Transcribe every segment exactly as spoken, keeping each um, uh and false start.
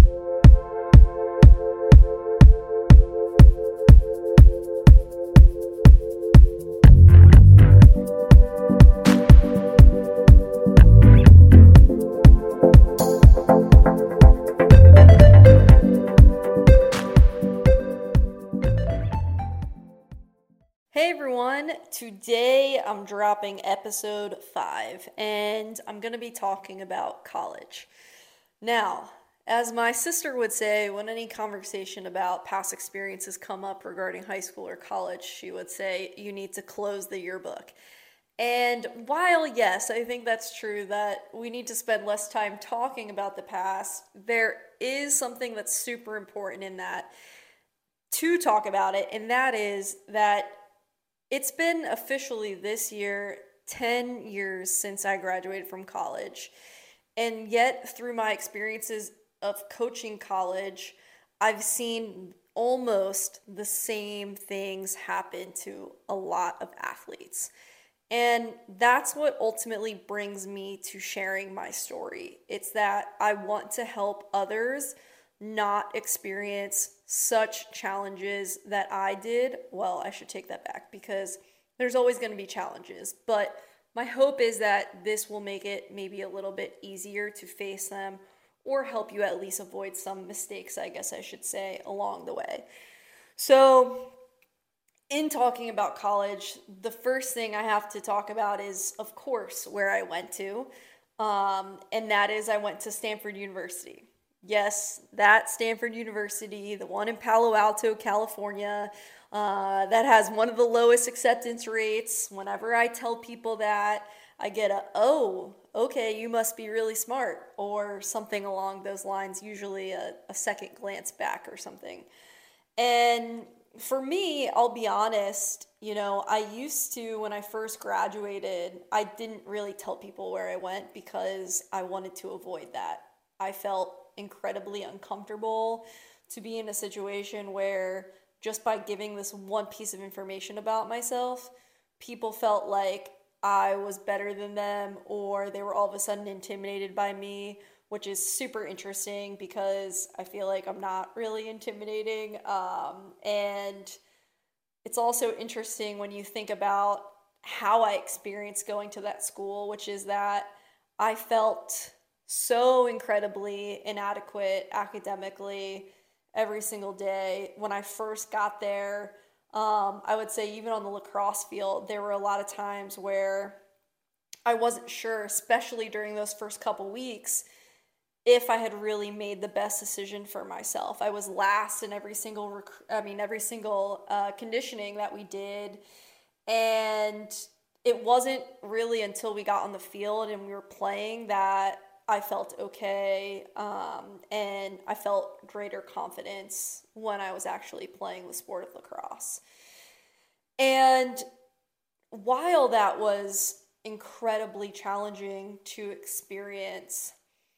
Hey everyone, today I'm dropping episode five and I'm going to be talking about college. Now, as my sister would say, when any conversation about past experiences come up regarding high school or college, she would say, you need to close the yearbook. And while, yes, I think that's true that we need to spend less time talking about the past, there is something that's super important in that to talk about it, and that is that it's been officially this year ten years since I graduated from college. And yet, through my experiences of coaching college, I've seen almost the same things happen to a lot of athletes. And that's what ultimately brings me to sharing my story. It's that I want to help others not experience such challenges that I did. Well, I should take that back because there's always going to be challenges, but my hope is that this will make it maybe a little bit easier to face them or help you at least avoid some mistakes, I guess I should say, along the way. So, in talking about college, the first thing I have to talk about is, of course, where I went to, um, and that is I went to Stanford University. Yes, that Stanford University, the one in Palo Alto, California, uh, that has one of the lowest acceptance rates. Whenever I tell people that, I get a, oh, okay, you must be really smart, or something along those lines, usually a, a second glance back or something. And for me, I'll be honest, you know, I used to, when I first graduated, I didn't really tell people where I went because I wanted to avoid that. I felt incredibly uncomfortable to be in a situation where just by giving this one piece of information about myself, people felt like I was better than them or they were all of a sudden intimidated by me, which is super interesting because I feel like I'm not really intimidating. Um, and it's also interesting when you think about how I experienced going to that school, which is that I felt so incredibly inadequate academically every single day. When I first got there, um, I would say even on the lacrosse field, there were a lot of times where I wasn't sure, especially during those first couple weeks, if I had really made the best decision for myself. I was last in every single, rec- I mean, every single uh, conditioning that we did, and it wasn't really until we got on the field and we were playing that I felt okay, um, and I felt greater confidence when I was actually playing the sport of lacrosse. And while that was incredibly challenging to experience,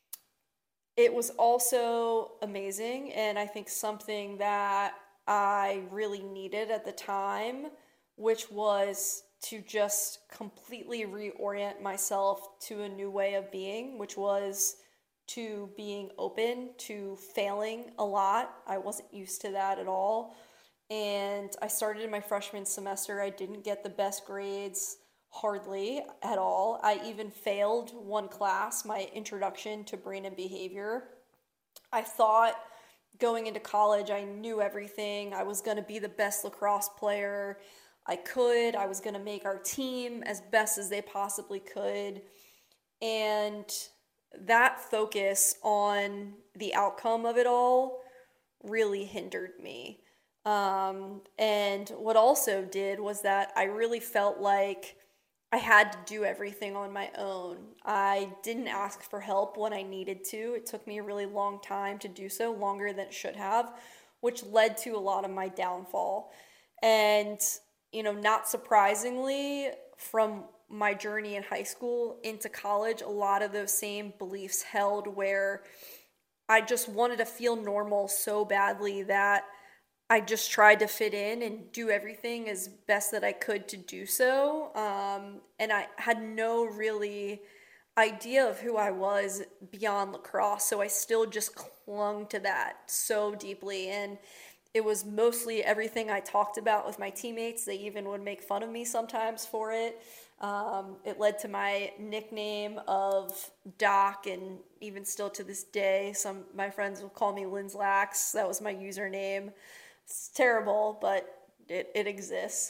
it was also amazing, and I think something that I really needed at the time, which was to just completely reorient myself to a new way of being, which was to being open to failing a lot. I wasn't used to that at all. And I started in my freshman semester. I didn't get the best grades, hardly at all. I even failed one class, my introduction to brain and behavior. I thought going into college, I knew everything. I was going to be the best lacrosse player I could. I was going to make our team as best as they possibly could. And that focus on the outcome of it all really hindered me. Um, and what also did was that I really felt like I had to do everything on my own. I didn't ask for help when I needed to. It took me a really long time to do so, longer than it should have, which led to a lot of my downfall. And, you know, not surprisingly, from my journey in high school into college, a lot of those same beliefs held where I just wanted to feel normal so badly that I just tried to fit in and do everything as best that I could to do so. Um, and I had no really idea of who I was beyond lacrosse. So I still just clung to that so deeply. And it was mostly everything I talked about with my teammates. They even would make fun of me sometimes for it. Um, it led to my nickname of Doc, and even still to this day, some my friends will call me Linslax. That was my username. It's terrible, but it, it exists.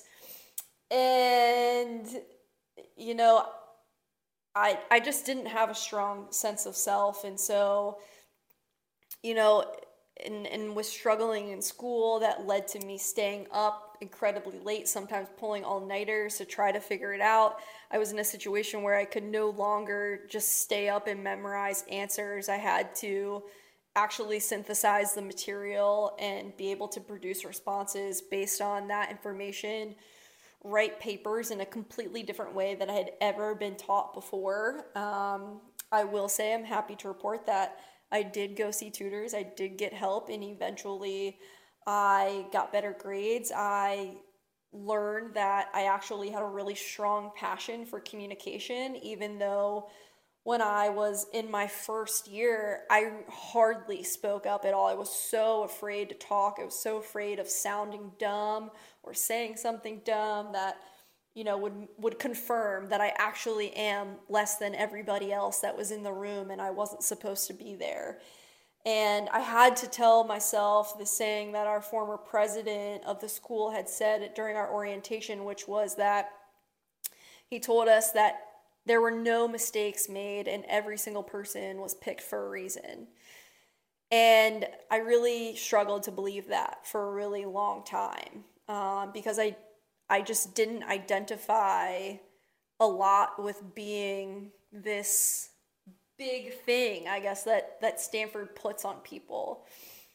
And you know, I I just didn't have a strong sense of self, and so you know, and and was struggling in school. That led to me staying up incredibly late, sometimes pulling all-nighters to try to figure it out. I was in a situation where I could no longer just stay up and memorize answers. I had to actually synthesize the material and be able to produce responses based on that information, write papers in a completely different way than I had ever been taught before. Um, I will say I'm happy to report that I did go see tutors, I did get help, and eventually I got better grades. I learned that I actually had a really strong passion for communication, even though when I was in my first year, I hardly spoke up at all. I was so afraid to talk. I was so afraid of sounding dumb or saying something dumb that, you know, would would confirm that I actually am less than everybody else that was in the room and I wasn't supposed to be there. And I had to tell myself the saying that our former president of the school had said during our orientation, which was that he told us that there were no mistakes made and every single person was picked for a reason. And I really struggled to believe that for a really long time, um, because I, I just didn't identify a lot with being this big thing, I guess, that, that Stanford puts on people.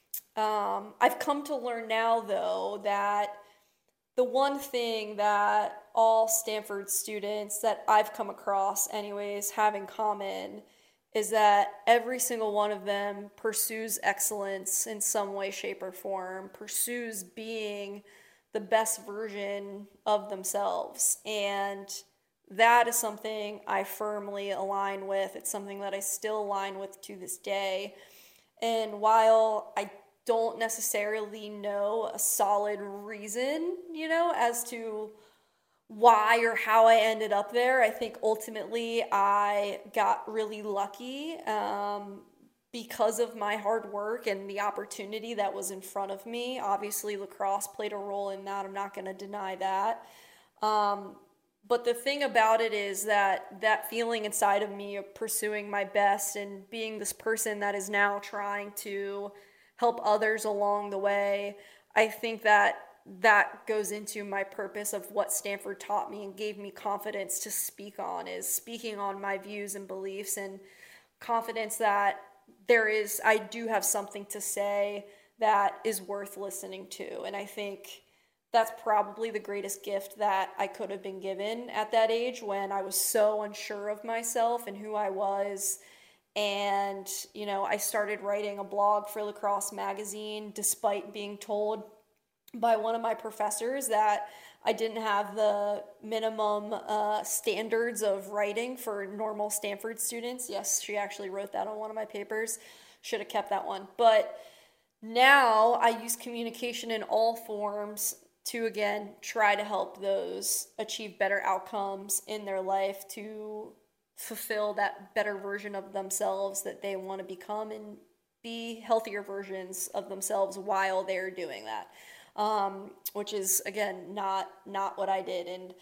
Um, I've come to learn now, though, that the one thing that all Stanford students that I've come across, anyways, have in common is that every single one of them pursues excellence in some way, shape, or form, pursues being the best version of themselves. And that is something I firmly align with. It's something that I still align with to this day. And while I don't necessarily know a solid reason, you know, as to why or how I ended up there, I think ultimately I got really lucky, um, because of my hard work and the opportunity that was in front of me. Obviously, lacrosse played a role in that. I'm not going to deny that. Um, but the thing about it is that that feeling inside of me of pursuing my best and being this person that is now trying to help others along the way, I think that that goes into my purpose of what Stanford taught me and gave me confidence to speak on, is speaking on my views and beliefs, and confidence that there is, I do have something to say that is worth listening to. And I think that's probably the greatest gift that I could have been given at that age when I was so unsure of myself and who I was. And, you know, I started writing a blog for Lacrosse Magazine despite being told by one of my professors that I didn't have the minimum uh, standards of writing for normal Stanford students. Yes, she actually wrote that on one of my papers. Should have kept that one. But now I use communication in all forms to, again, try to help those achieve better outcomes in their life, to fulfill that better version of themselves that they want to become, and be healthier versions of themselves while they're doing that. Um, which is, again, not not what I did, and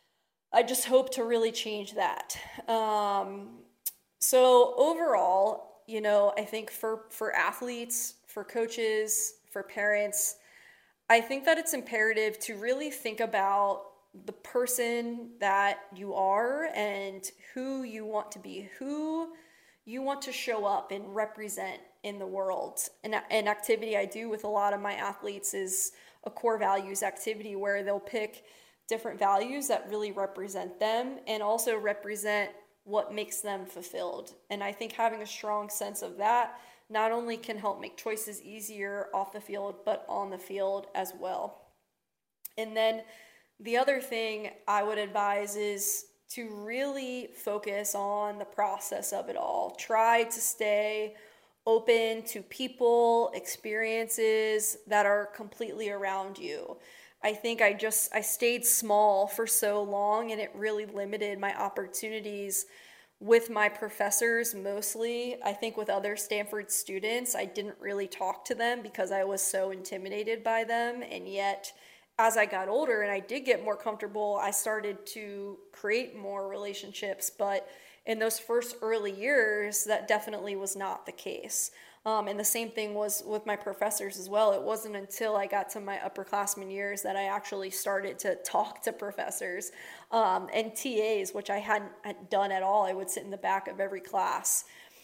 I just hope to really change that. Um, so overall, you know, I think for for athletes, for coaches, for parents, I think that it's imperative to really think about the person that you are and who you want to be, who you want to show up and represent in the world. And an activity I do with a lot of my athletes is a core values activity where they'll pick different values that really represent them and also represent what makes them fulfilled. And I think having a strong sense of that not only can help make choices easier off the field, but on the field as well. And then the other thing I would advise is to really focus on the process of it all. Try to stay open to people, experiences that are completely around you. I think I just I stayed small for so long and it really limited my opportunities with my professors mostly. I think with other Stanford students, I didn't really talk to them because I was so intimidated by them. And yet, as I got older and I did get more comfortable, I started to create more relationships. But in those first early years, that definitely was not the case. Um, and the same thing was with my professors as well. It wasn't until I got to my upperclassmen years that I actually started to talk to professors um, and T As, which I hadn't had done at all. I would sit in the back of every class.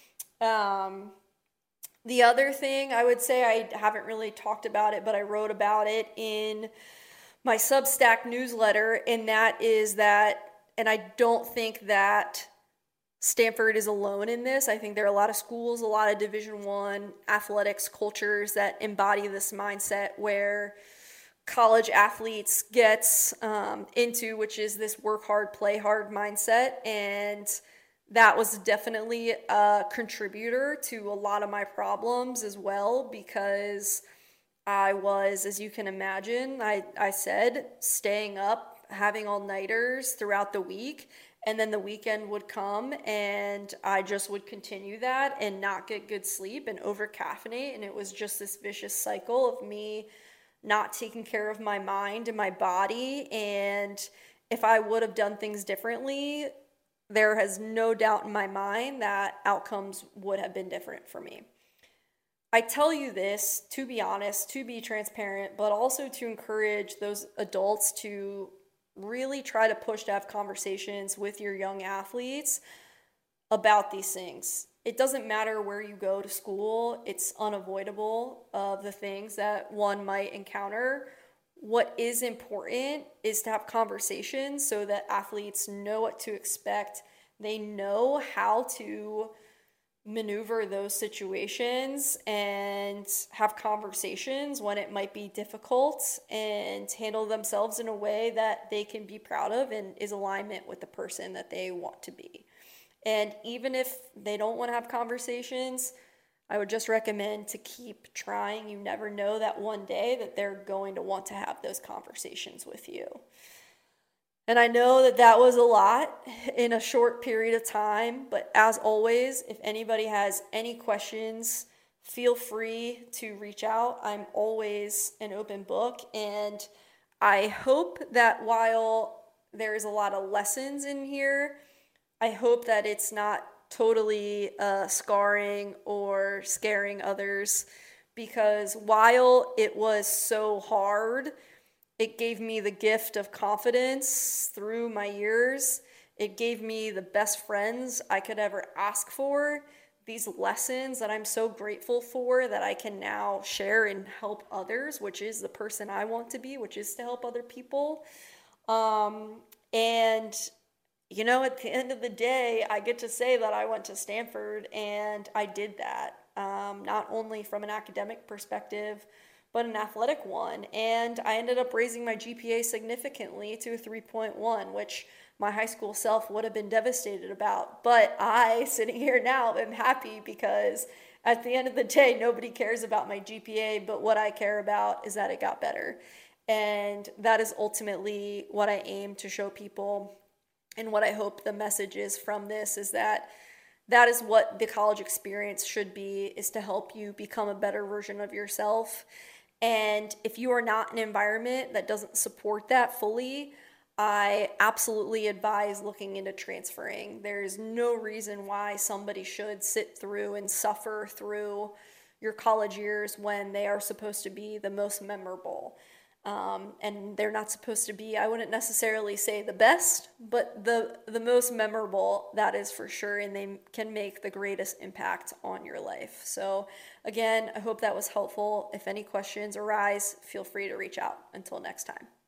Um, the other thing I would say, I haven't really talked about it, but I wrote about it in my Substack newsletter, and that is that, and I don't think that Stanford is alone in this. I think there are a lot of schools, a lot of Division One athletics cultures that embody this mindset where college athletes gets um, into, which is this work hard, play hard mindset. And that was definitely a contributor to a lot of my problems as well, because I was, as you can imagine, I, I said, staying up, having all-nighters throughout the week, and then the weekend would come and I just would continue that and not get good sleep and over caffeinate. And it was just this vicious cycle of me not taking care of my mind and my body. And if I would have done things differently, there has no doubt in my mind that outcomes would have been different for me. I tell you this to be honest, to be transparent, but also to encourage those adults to really try to push to have conversations with your young athletes about these things. It doesn't matter where you go to school, it's unavoidable of the things that one might encounter. What is important is to have conversations so that athletes know what to expect. They know how to maneuver those situations and have conversations when it might be difficult and handle themselves in a way that they can be proud of and is alignment with the person that they want to be. And even if they don't want to have conversations, I would just recommend to keep trying. You never know that one day that they're going to want to have those conversations with you. And I know that that was a lot in a short period of time, but as always, if anybody has any questions, feel free to reach out. I'm always an open book, and I hope that while there's a lot of lessons in here, I hope that it's not totally uh, scarring or scaring others, because while it was so hard, it gave me the gift of confidence through my years. It gave me the best friends I could ever ask for. These lessons that I'm so grateful for that I can now share and help others, which is the person I want to be, which is to help other people. Um, and, you know, at the end of the day, I get to say that I went to Stanford and I did that, um, not only from an academic perspective, but an athletic one. And I ended up raising my G P A significantly to a three point one, which my high school self would have been devastated about. But I, sitting here now, am happy because at the end of the day, nobody cares about my G P A, but what I care about is that it got better. And that is ultimately what I aim to show people. And what I hope the message is from this is that that is what the college experience should be, is to help you become a better version of yourself. And if you are not in an environment that doesn't support that fully, I absolutely advise looking into transferring. There's no reason why somebody should sit through and suffer through your college years when they are supposed to be the most memorable. Um, and they're not supposed to be, I wouldn't necessarily say the best, but the the most memorable, that is for sure, and they can make the greatest impact on your life. So again, I hope that was helpful. If any questions arise, feel free to reach out. Until next time.